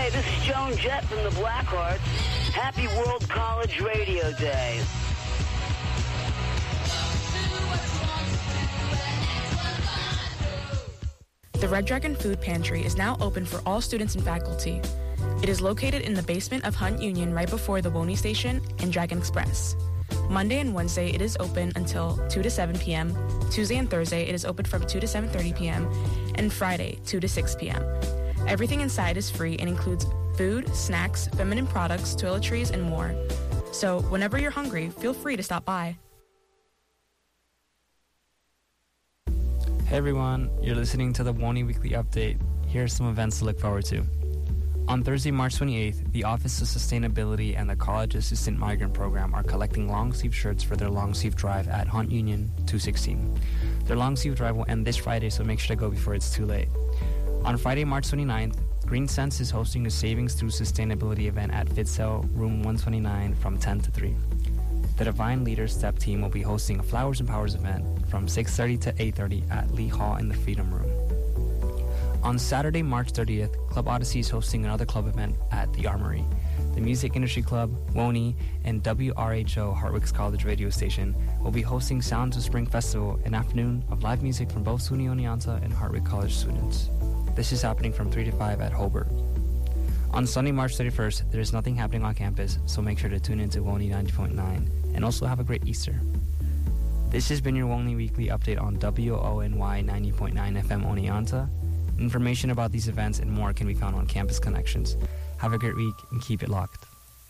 Hey, this is Joan Jett from the Blackhearts. Happy World College Radio Day. The Red Dragon Food Pantry is now open for all students and faculty. It is located in the basement of Hunt Union right before the Woney Station and Dragon Express. Monday and Wednesday it is open until 2 to 7 p.m. Tuesday and Thursday it is open from 2 to 7:30 p.m. and Friday 2 to 6 p.m. Everything inside is free and includes food, snacks, feminine products, toiletries, and more. So whenever you're hungry, feel free to stop by. Hey everyone, you're listening to the Woney Weekly Update. Here are some events to look forward to. On Thursday, March 28th, the Office of Sustainability and the College Assistant Migrant Program are collecting long-sleeve shirts for their long-sleeve drive at Hunt Union 216. Their long-sleeve drive will end this Friday, so make sure to go before it's too late. On Friday, March 29th, Green Sense is hosting a Savings Through Sustainability event at Fitzell, room 129 from 10 to 3. The Divine Leaders Step team will be hosting a Flowers and Powers event from 6:30 to 8:30 at Lee Hall in the Freedom Room. On Saturday, March 30th, Club Odyssey is hosting another club event at the Armory. The Music Industry Club, Woney, and WRHO Hartwick's College radio station will be hosting Sounds of Spring Festival, an afternoon of live music from both SUNY Oneonta and Hartwick College students. This is happening from 3 to 5 at Hobart. On Sunday, March 31st, there is nothing happening on campus, so make sure to tune into Woney 90.9 and also have a great Easter. This has been your Woney Weekly Update on WONY 90.9 FM Oneonta. Information about these events and more can be found on Campus Connections. Have a great week and keep it locked.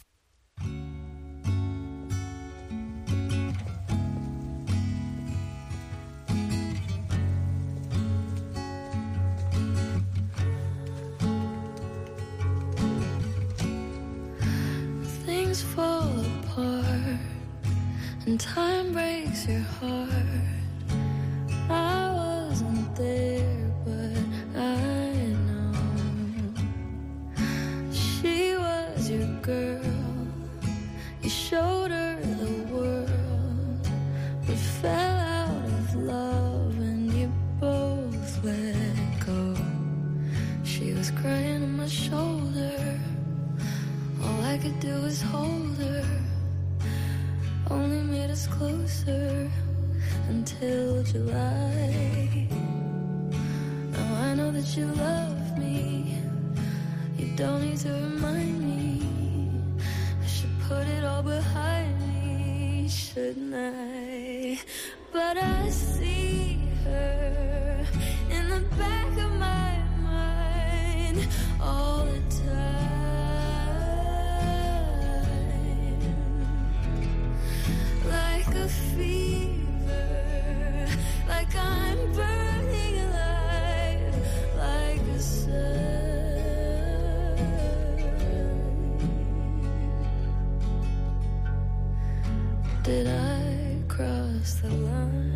Things fall apart and time breaks your heart. I wasn't there, but I know she was your girl. You showed her the world, but fell out of love and you both let go. She was crying on my shoulder. All I could do was hold her. Only made us closer until July. Now I know that you love me. You don't need to remind me. I should put it all behind me, shouldn't I? But I see her in the back of my mind all the time. Like a fever, like I'm burning alive, like a sun. Did I cross the line?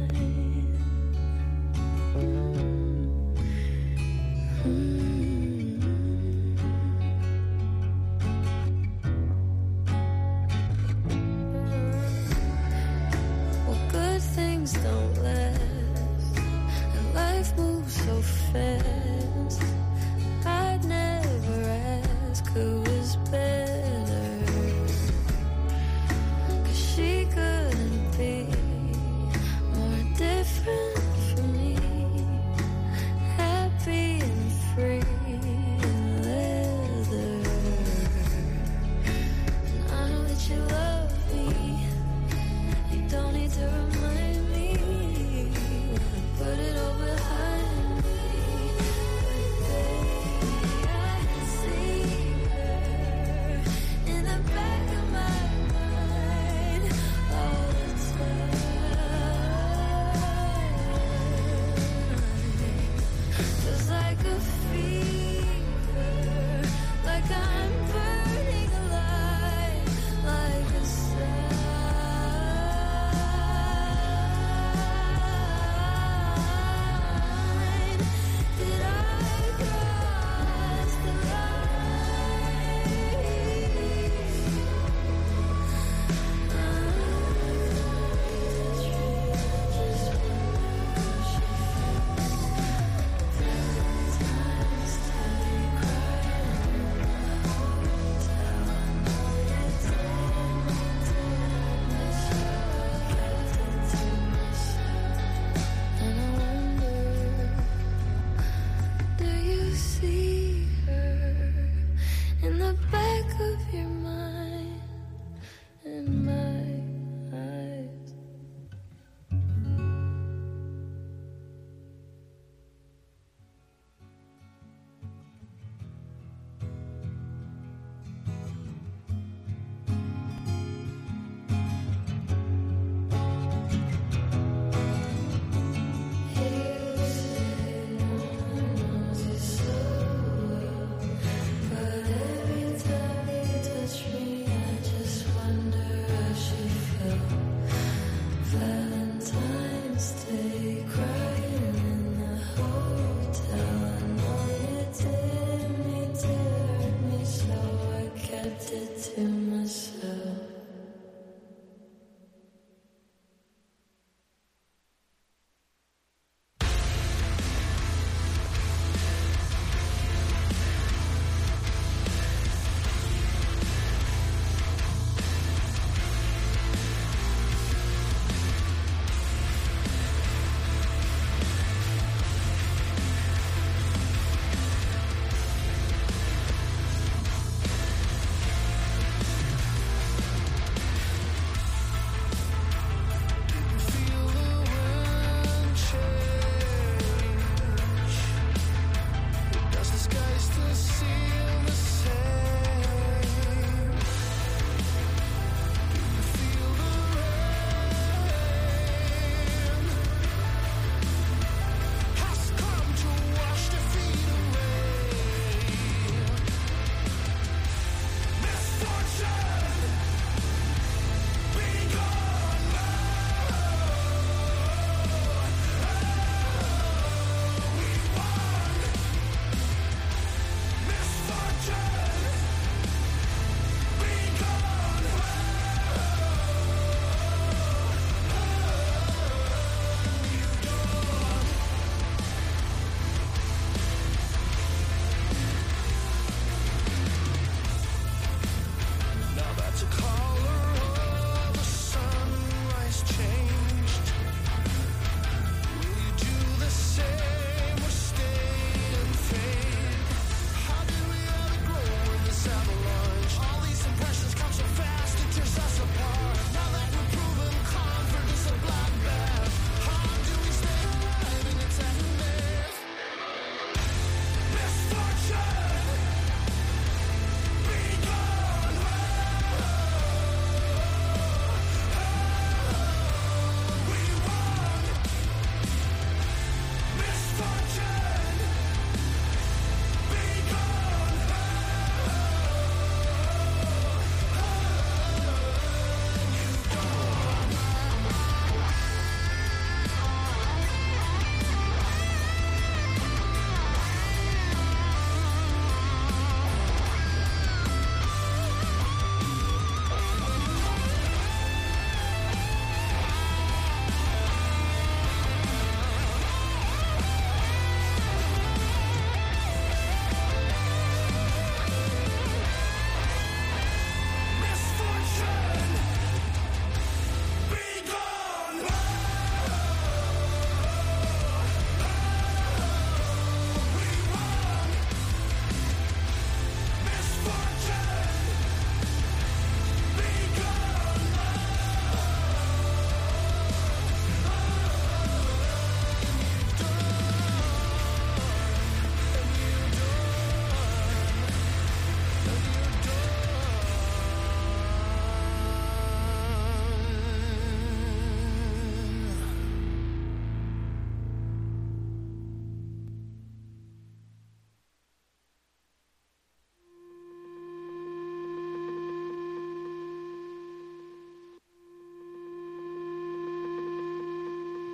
Things don't last, and life moves so fast. I'd never ask who was better, 'cause she couldn't be more different from me. Happy and free,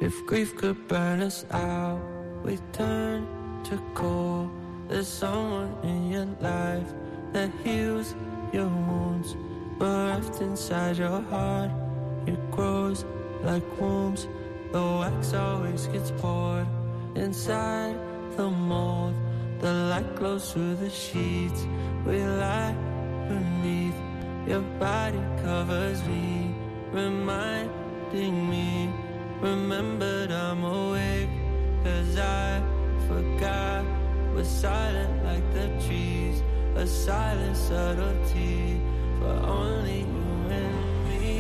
If grief could burn us out, we turn to coal. There's someone in your life that heals your wounds, bereft inside your heart. It grows like wombs. The wax always gets poured inside the mold. The light glows through the sheets. We lie beneath. Your body covers me, reminding me. Remembered I'm awake, 'cause I forgot. We're silent like the trees, a silent subtlety for only you and me.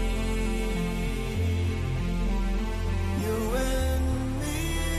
You and me.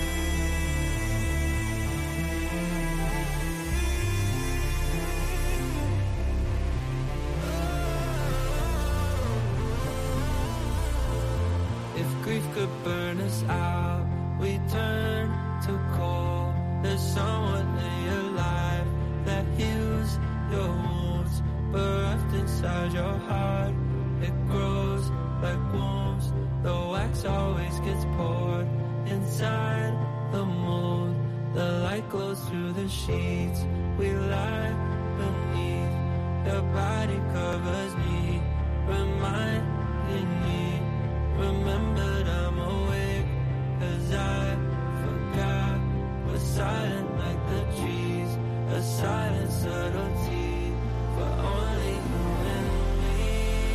If grief could burn us out, we turn to coal. There's someone in your life that heals your wounds, bereft inside your heart. It grows like wombs. The wax always gets poured inside the mold. The light glows through the sheets. We lie beneath. Your body covers me, reminding me. Remembered I'm awake, 'cause I forgot. We're silent like the trees, a silent subtlety for only you and me.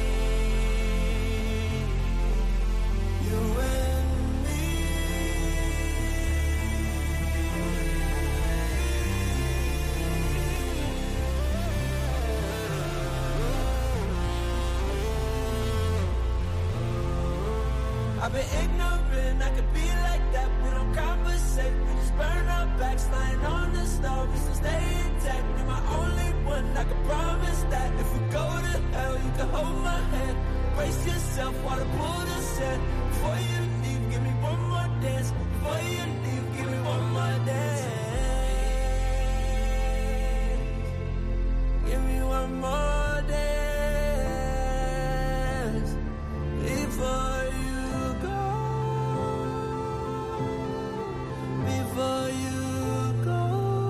You and me. I've been ignorant, I could be like that. We don't conversate, we just burn our backs, lying on the stove, we still stay intact. You're my only one, I can promise that. If we go to hell, you can hold my hand. Brace yourself while the Buddha's set. Before you leave, give me one more dance. Before you leave, give me one more dance. Give me one more dance. Before you go. Before you go.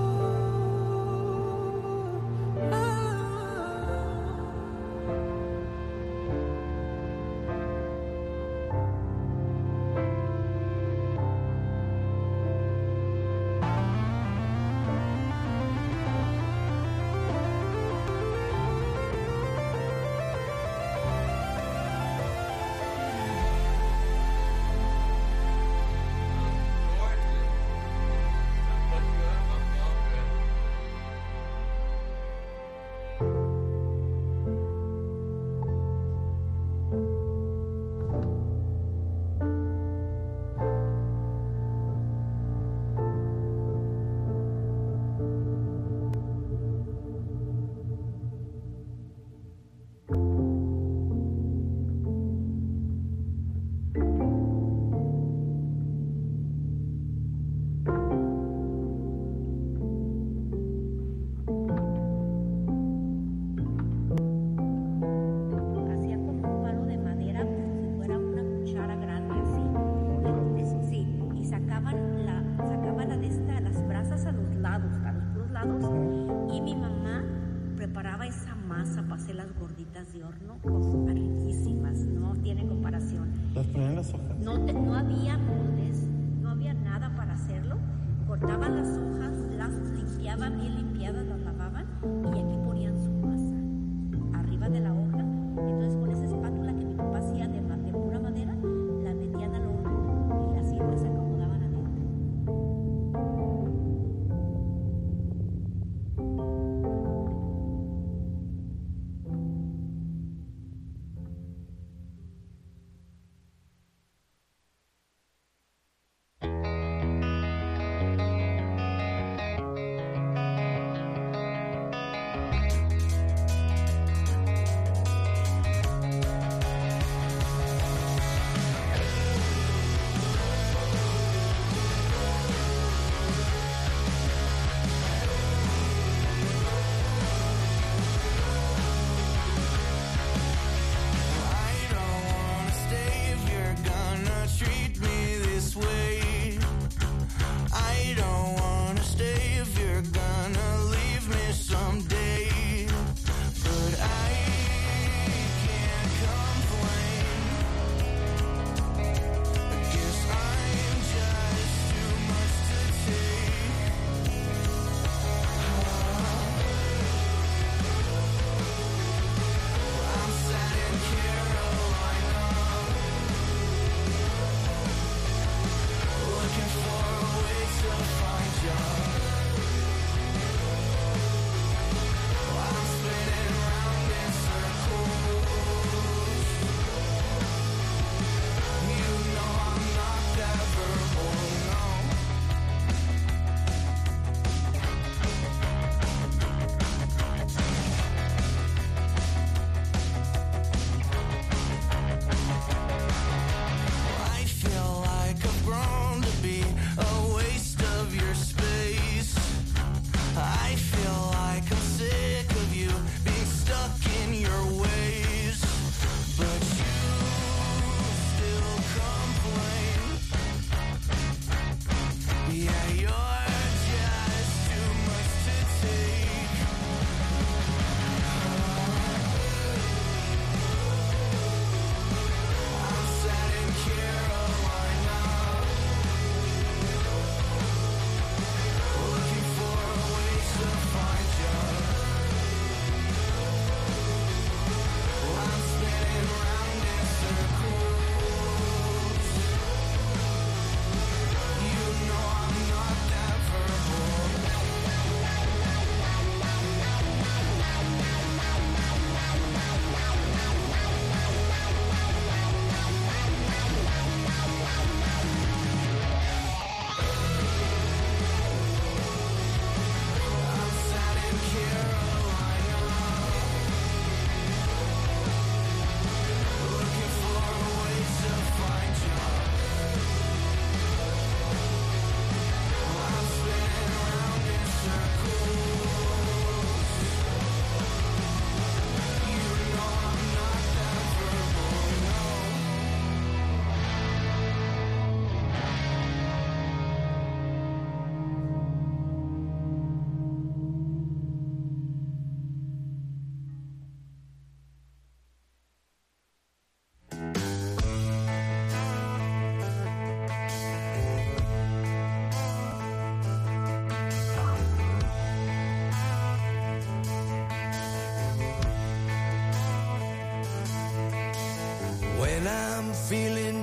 No había moldes, no había nada para hacerlo. Cortaban las hojas, las limpiaban bien limpiadas, las lavaban y aquí ponían su masa arriba de la hoja. Entonces con esa espátula que mi papá hacía de pura madera, la metían al horno y así pues se acomodaban adentro.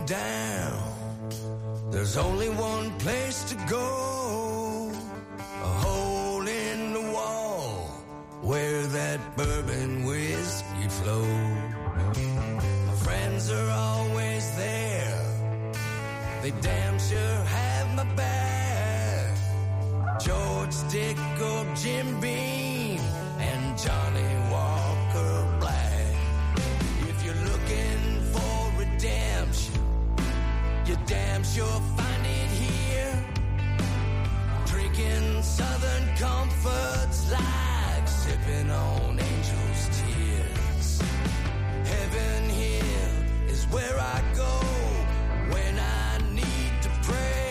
down, there's only one place to go. A hole in the wall where that bourbon whiskey flows. My friends are always there. They damn sure have my back. George Dickel, Jim Beam, and Johnny Walker Black. If you're looking for redemption, you damn sure find it here. Drinking Southern comforts like sipping on angels' tears. Heaven here is where I go when I need to pray.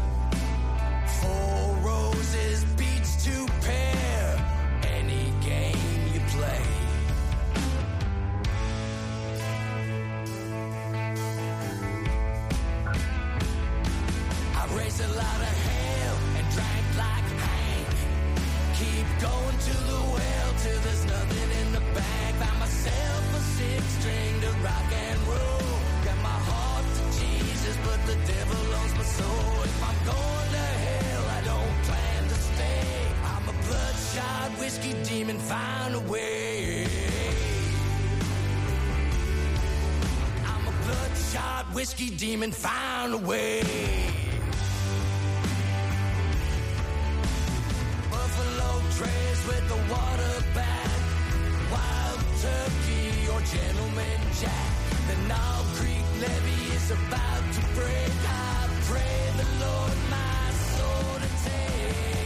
4 roses beats 2 pair, any game you play. I raised a lot of hell and drank like Hank. Keep going to the well till there's nothing in the bag. Found myself a 6-string to rock and roll. Got my heart to Jesus, but the devil owns my soul. If I'm going to hell, I don't plan to stay. I'm a bloodshot whiskey demon, find a way. I'm a bloodshot whiskey demon, find a way. Buffalo Trace with the water back, Wild Turkey or Gentleman Jack. The Knob Creek levee is about to break. I pray the Lord my soul to take.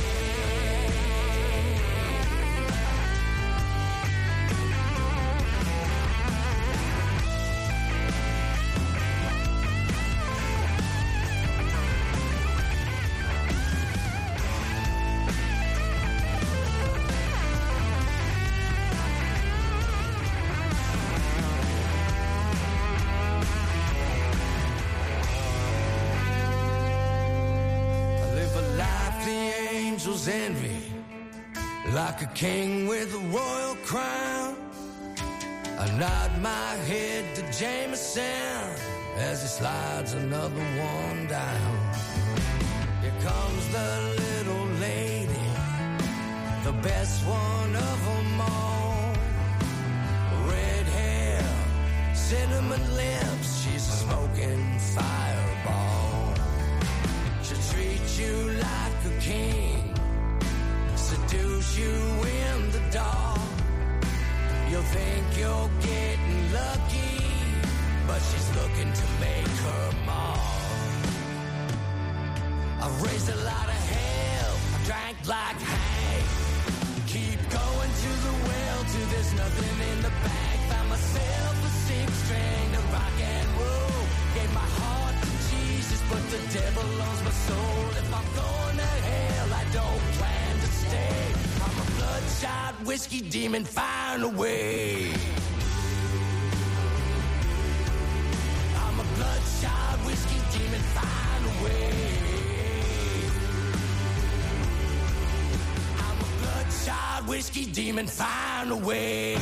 Envy, like a king with a royal crown. I nod my head to Jameson as he slides another one down. Here comes the little lady, the best one of them all. Red hair, cinnamon lips, she's a smoking fireball. She'll treat you like a king, seduce you in the dark. You'll think you're getting lucky, but she's looking to make her mark. I've raised a lot of hell, I drank like Hank. Keep going to the well till there's nothing in the bag. Found myself a 6-string to rock and roll. Gave my heart to Jesus, but the devil owns my soul. If I'm going to hell, I don't plan to stay. I'm a bloodshot whiskey demon, find a way. I'm a bloodshot whiskey demon, find a way. I'm a bloodshot whiskey demon, find a way.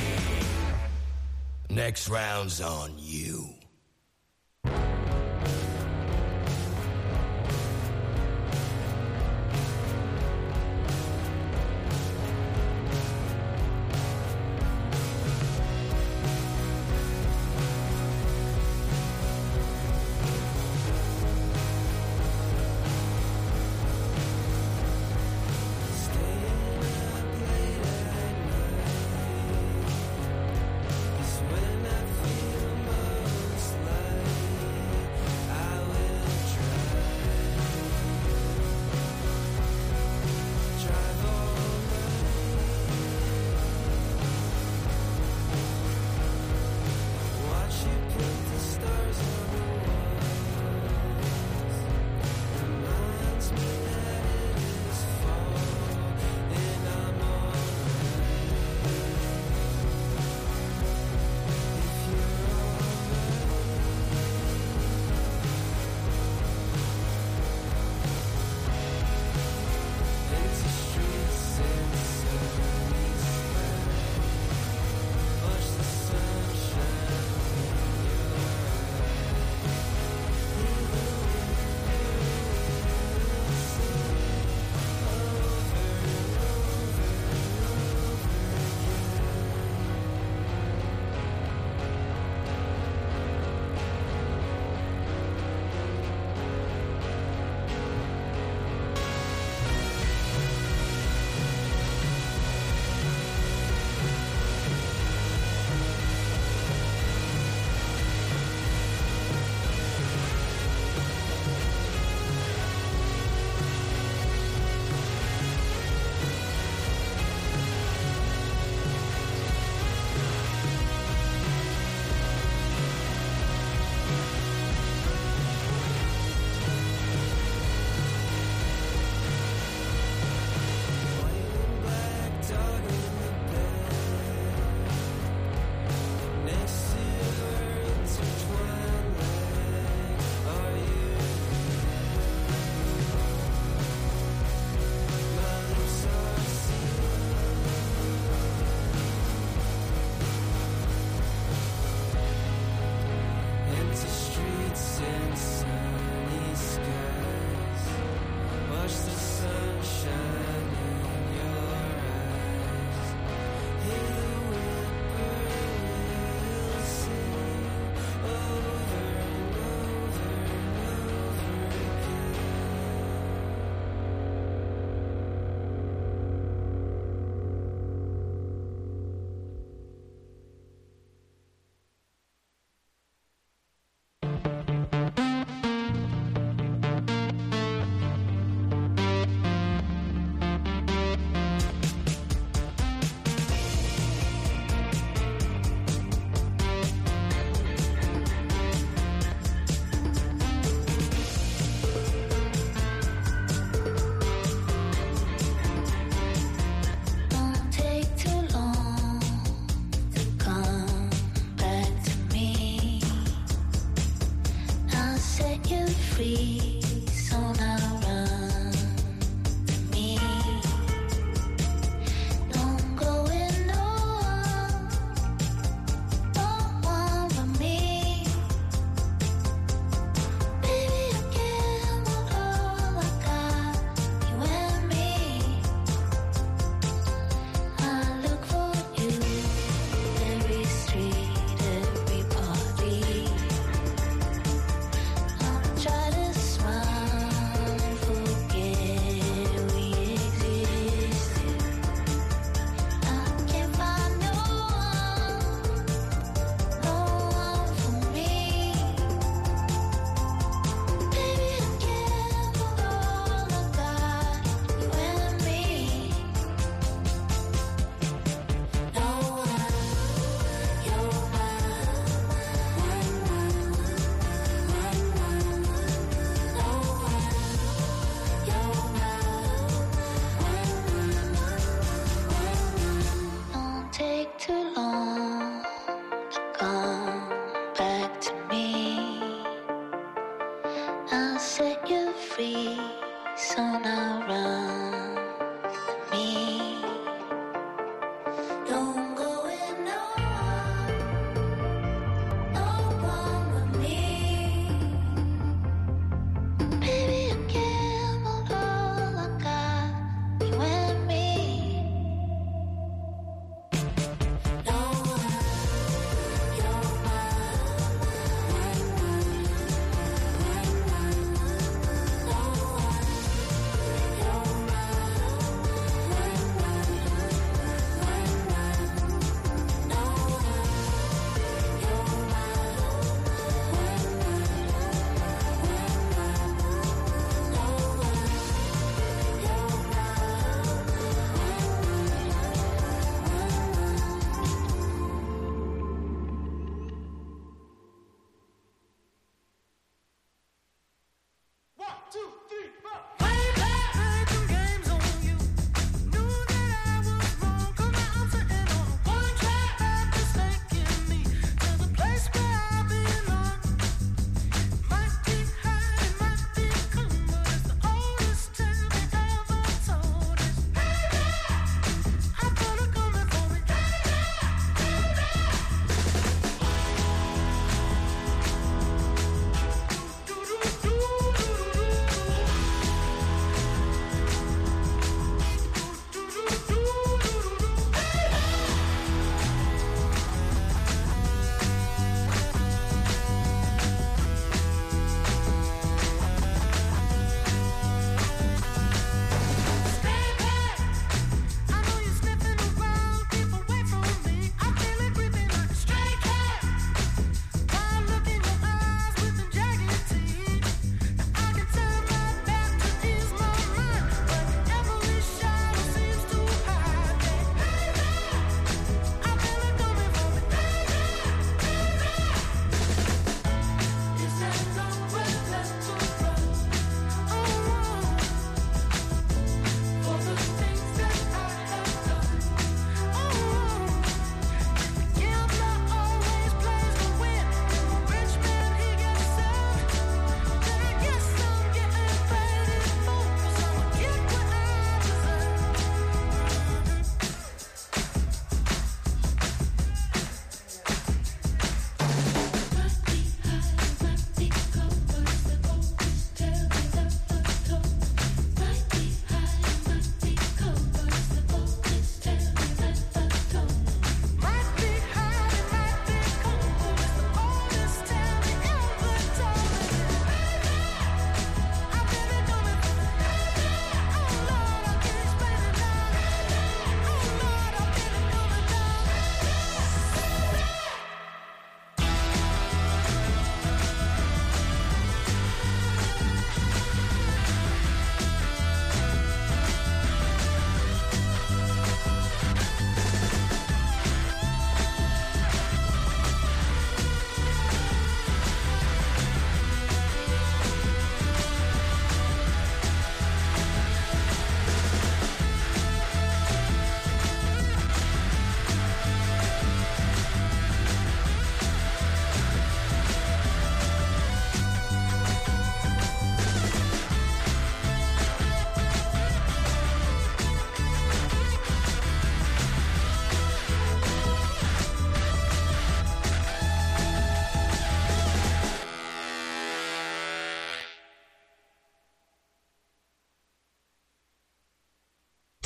Next round's on you. When I feel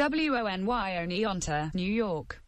WONY Oneonta, New York.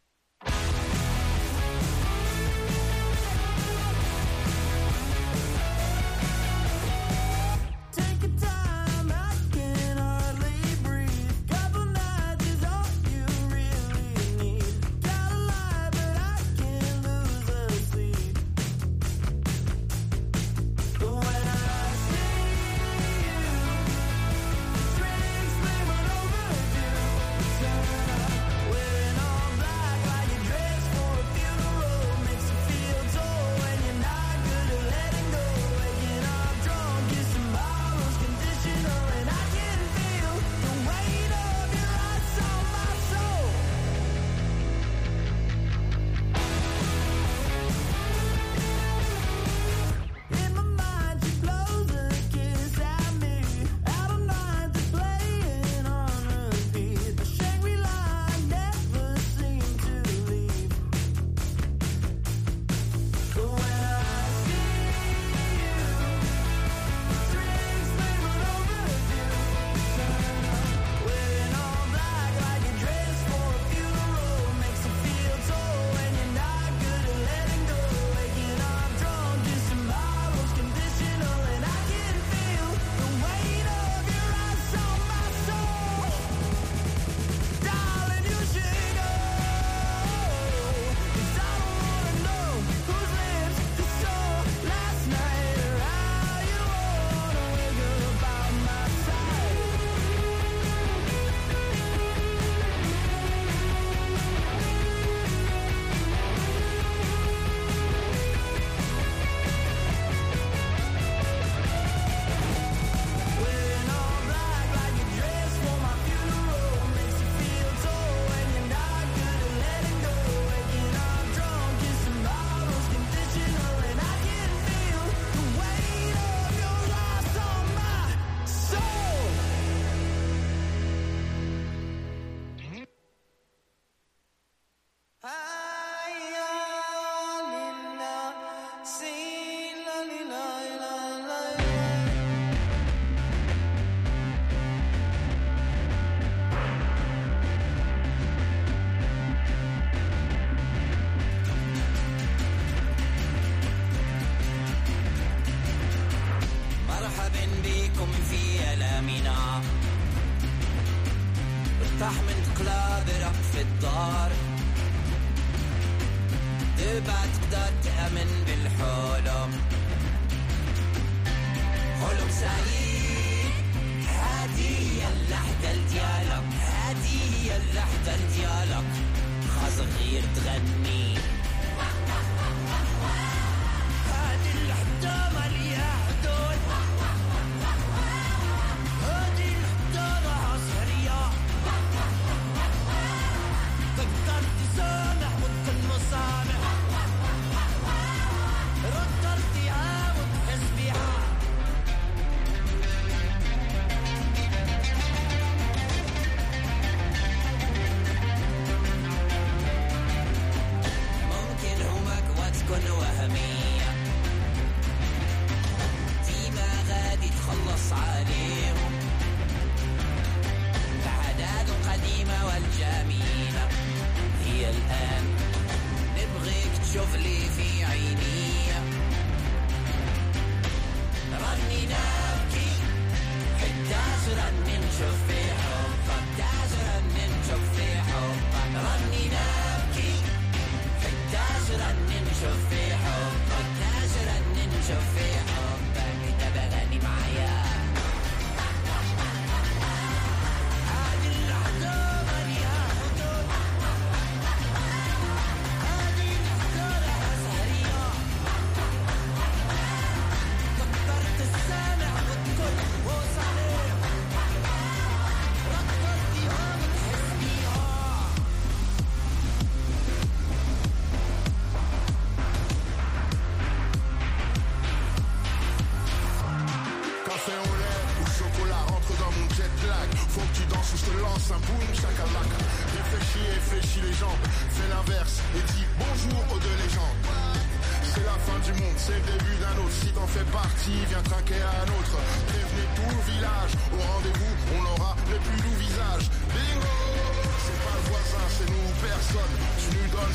Prévenez tout le village, au rendez-vous, on aura les plus doux visages. Bingo!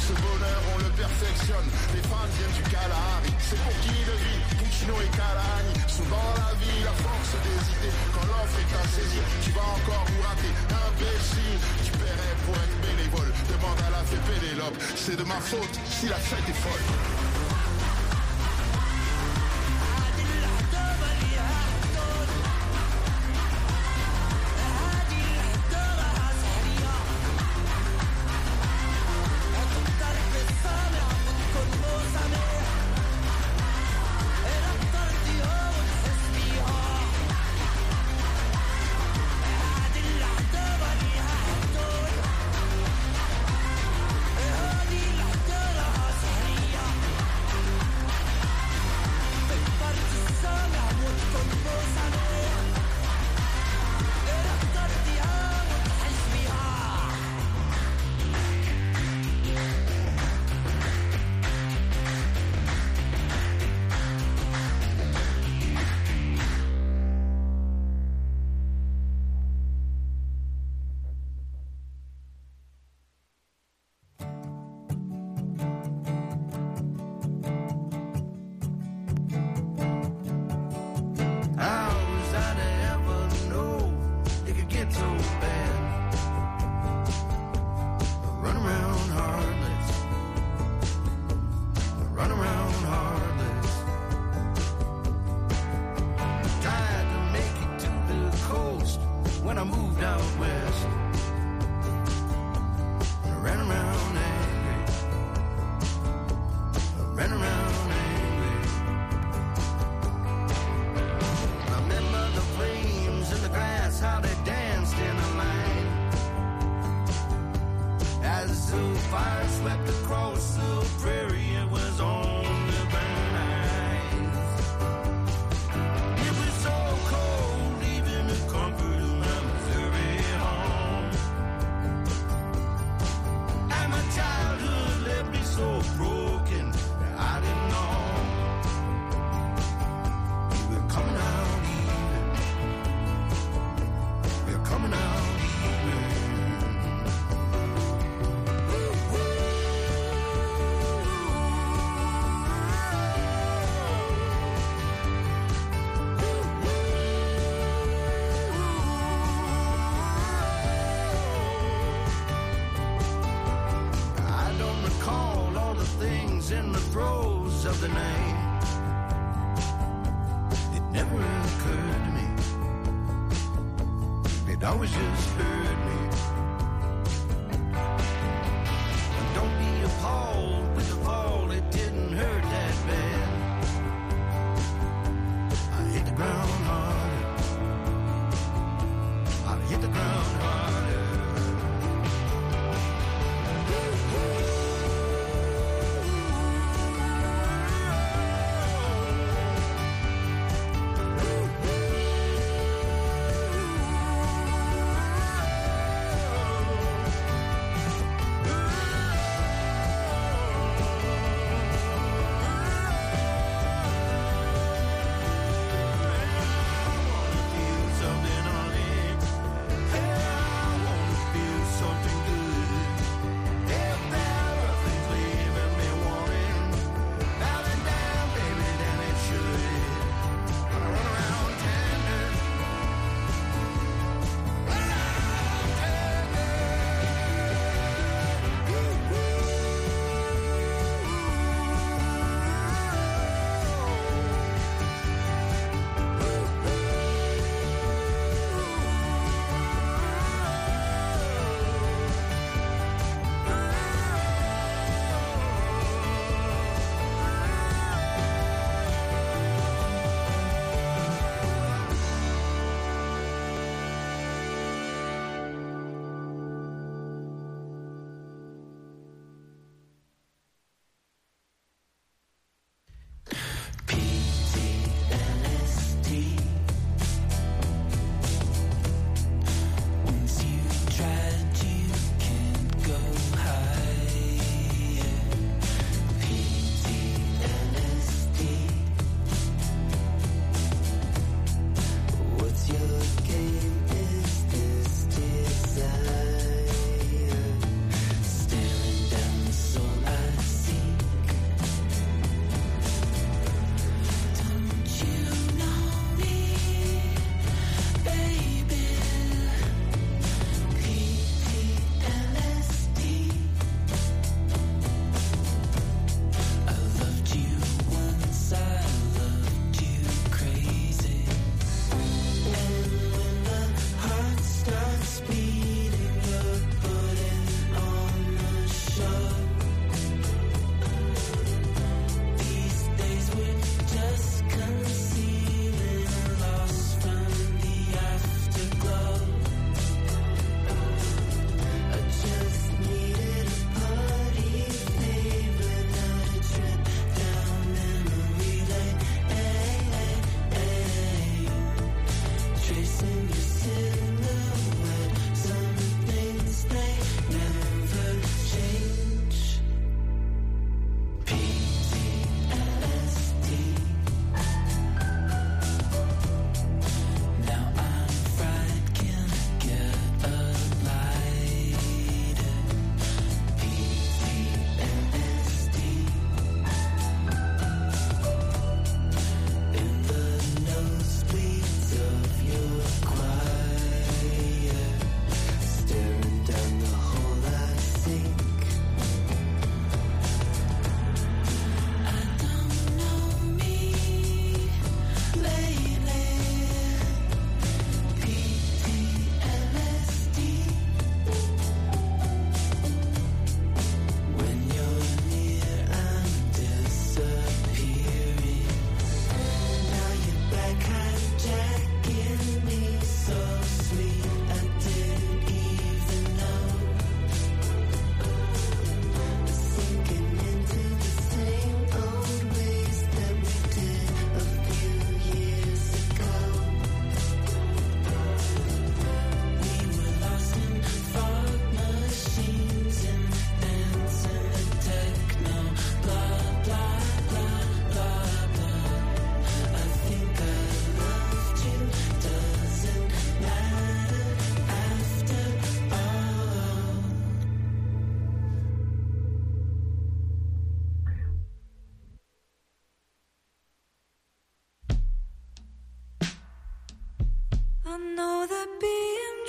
Ce bonheur on le perfectionne. Les fans viennent du Kalahari. C'est pour qui le vit? Puccino et Calani. Souvent dans la vie, la force d'hésiter. Quand l'offre est à saisir, tu vas encore vous rater. Imbécile, tu paierais pour être bénévole. Demande à la fée Pénélope. C'est de ma faute si la fête est folle.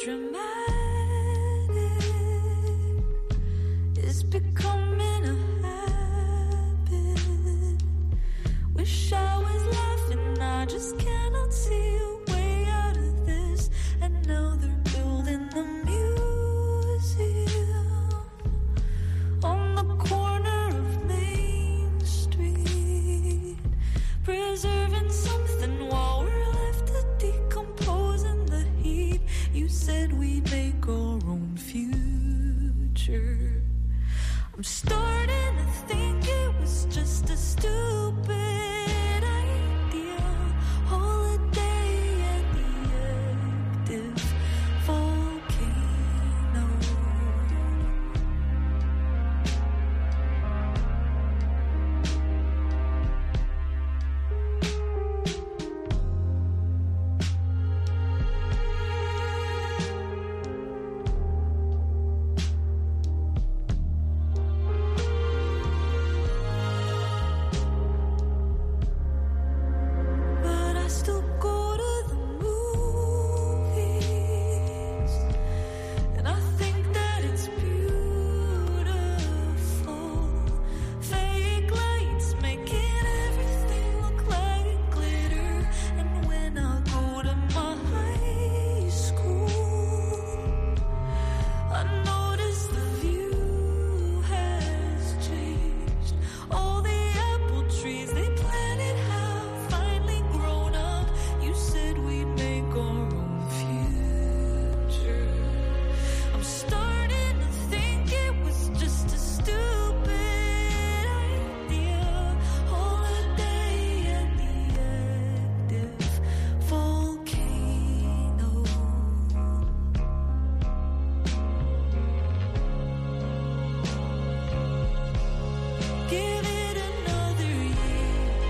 dramatic is becoming a habit. Wish I was laughing, I just cannot see a way out of this. And now they're building the museum on the corner of Main Street, preserving something while we're left to decompose in the heat. You said we'd make our own future. I'm starting to think it was just a stupid idea. Holiday at the active volcano. But I still go to the movies, and I think that it's beautiful. Fake lights making everything look like glitter. And when I go to my high school, I notice the view has changed. All the apple trees they planted have finally grown up. You said we'd make our own future. I'm starting to think it was just a stupid idea. Holiday at the active volcano. Give it another year.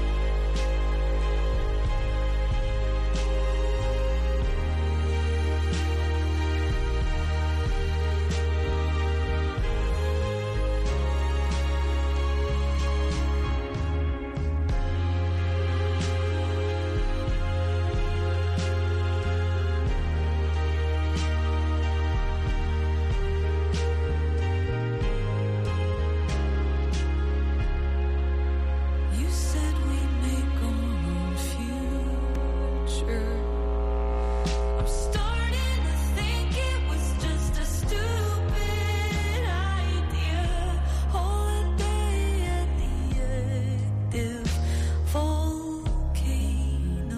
You said we'd make our own future. I'm starting to think it was just a stupid idea. Holiday at the active volcano.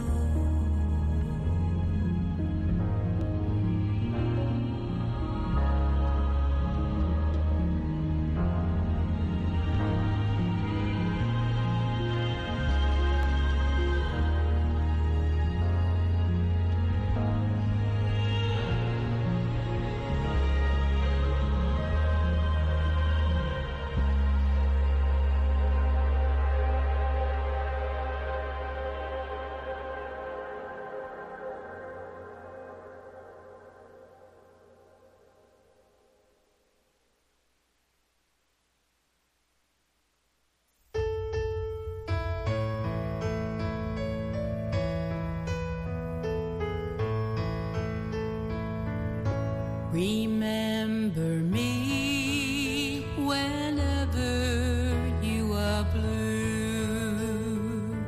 Remember me whenever you are blue.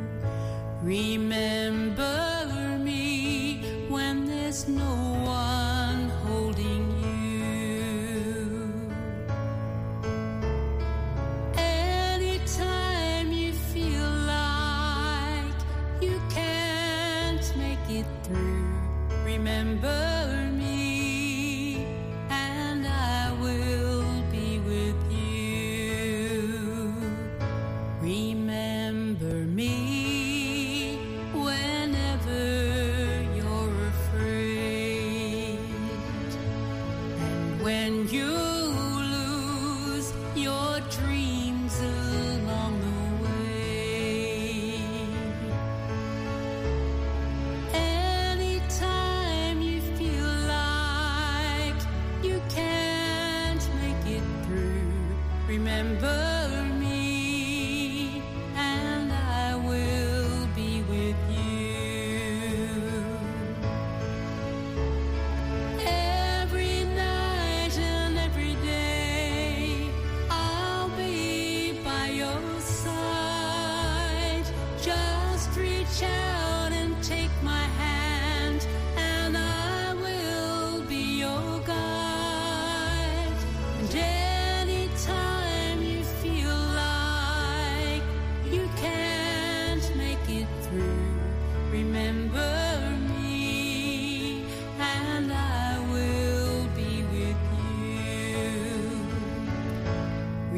Remember me when there's no one holding you. Anytime you feel like you can't make it through, remember me. And I will be with you. Remember me whenever you're afraid. And when you lose your dreams along the way. Anytime you feel like you can't make it through, remember me, and I will be with you.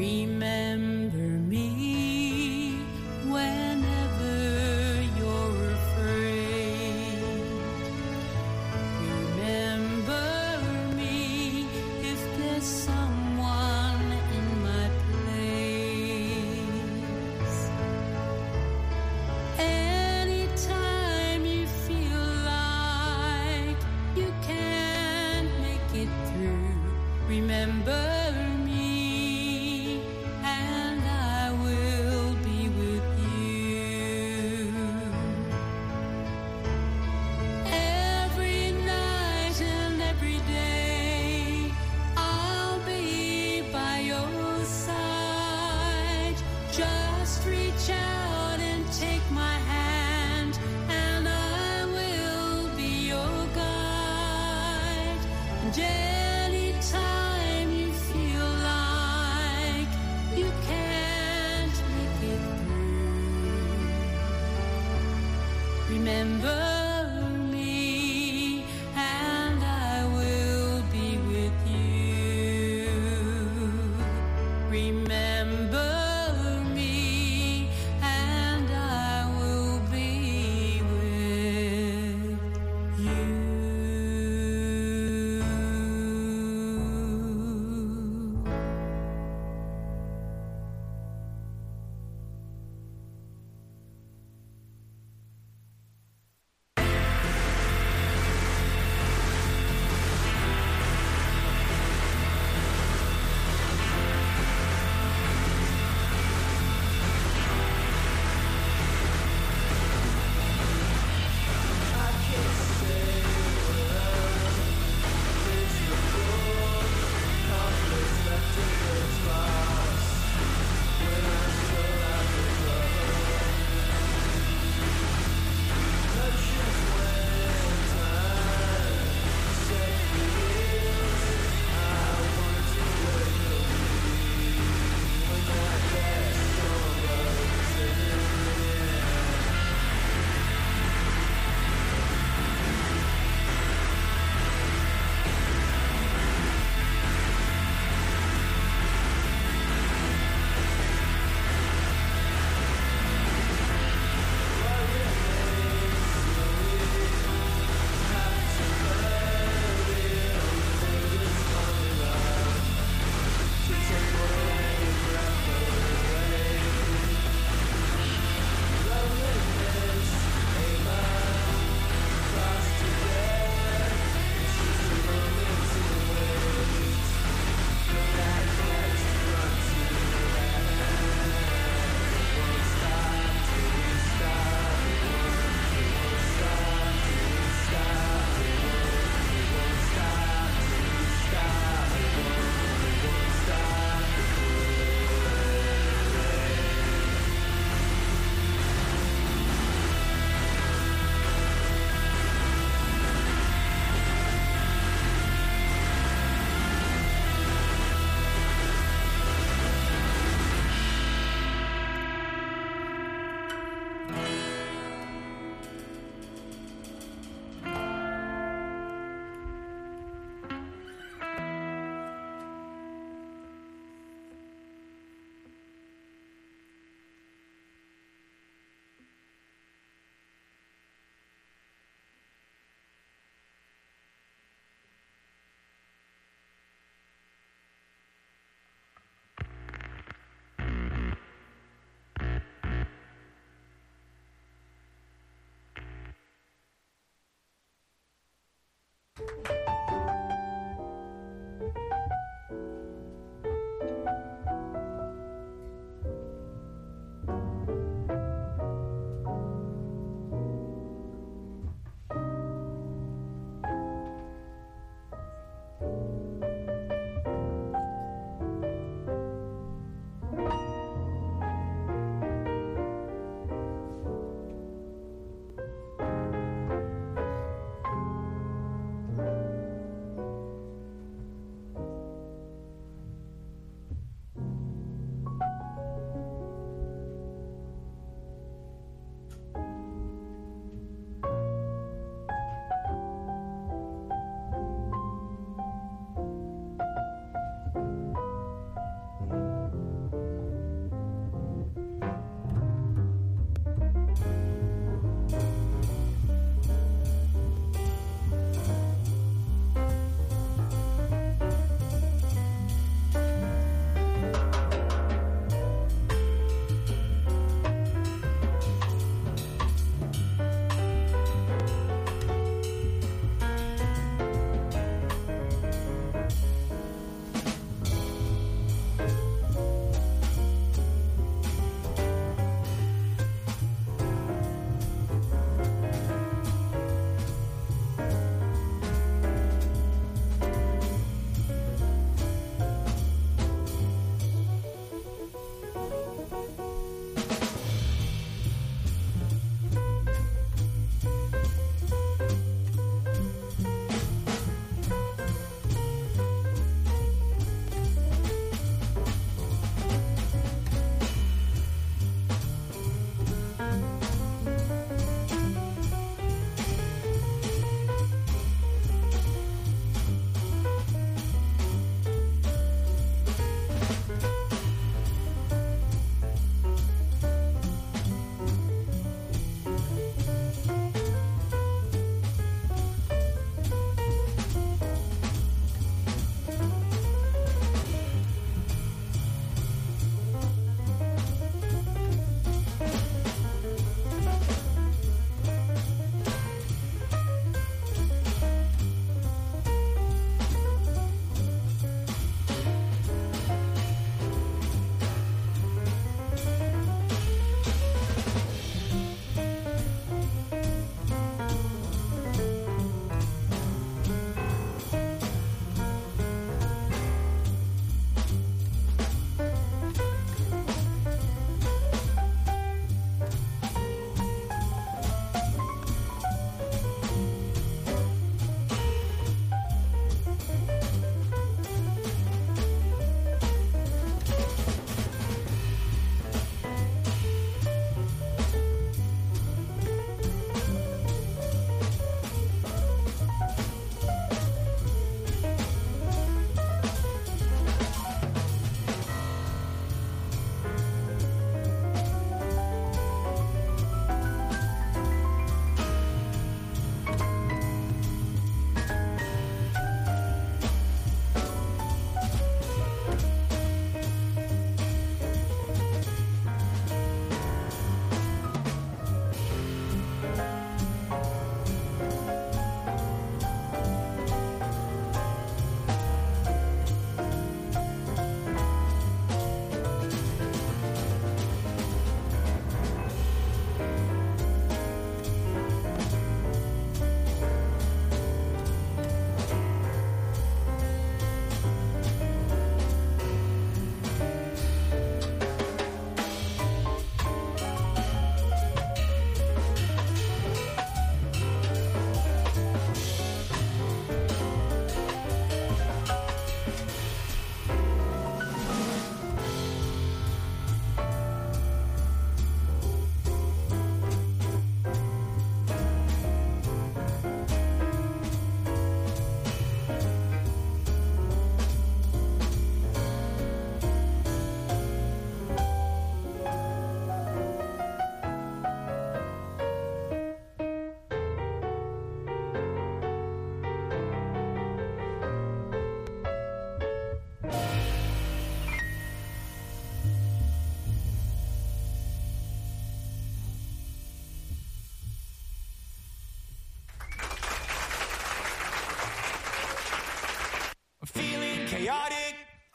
Remember me whenever you're afraid. Remember me if there's someone in my place. Anytime you feel like you can't make it through, remember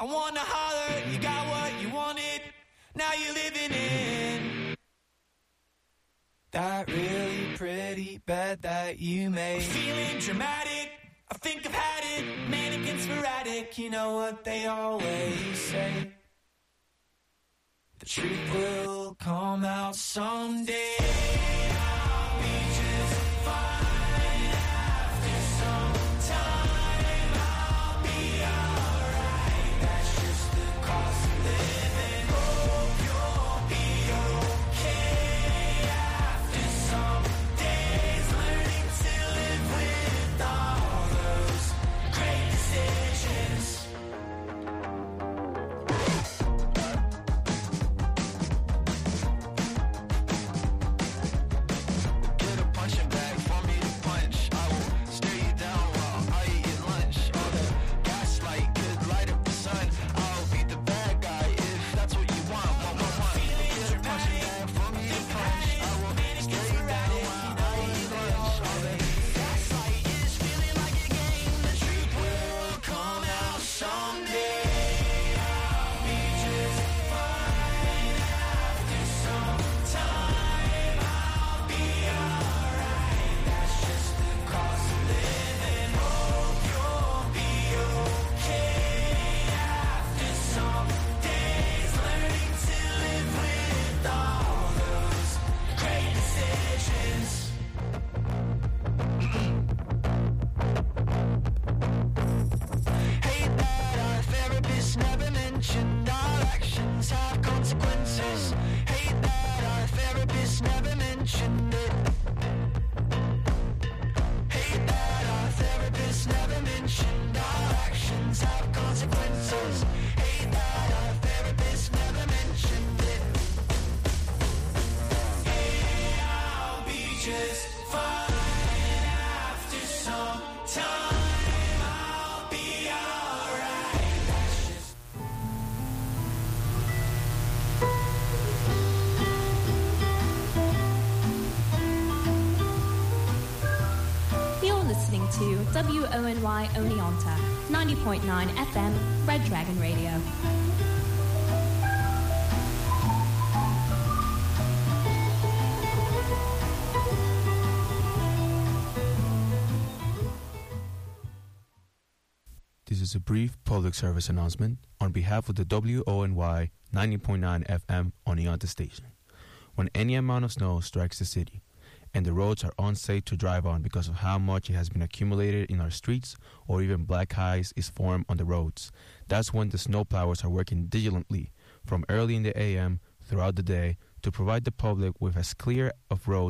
wanna holler, you got what you wanted, now you're living in that really pretty bed that you made. Feeling dramatic, I think I've had it, mannequin sporadic, you know what they always say. The truth will come out someday. I'll be just fine after some time. I'll be alright. That's just the cost of living. Hope you'll be okay after some days. Learning to live with all those great decisions. To WONY Oneonta, 90.9 FM, Red Dragon Radio. This is a brief public service announcement on behalf of the WONY 90.9 FM Oneonta station. When any amount of snow strikes the city, and the roads are unsafe to drive on because of how much it has been accumulated in our streets, or even black ice is formed on the roads. That's when the snowplowers are working diligently from early in the AM throughout the day to provide the public with as clear of roads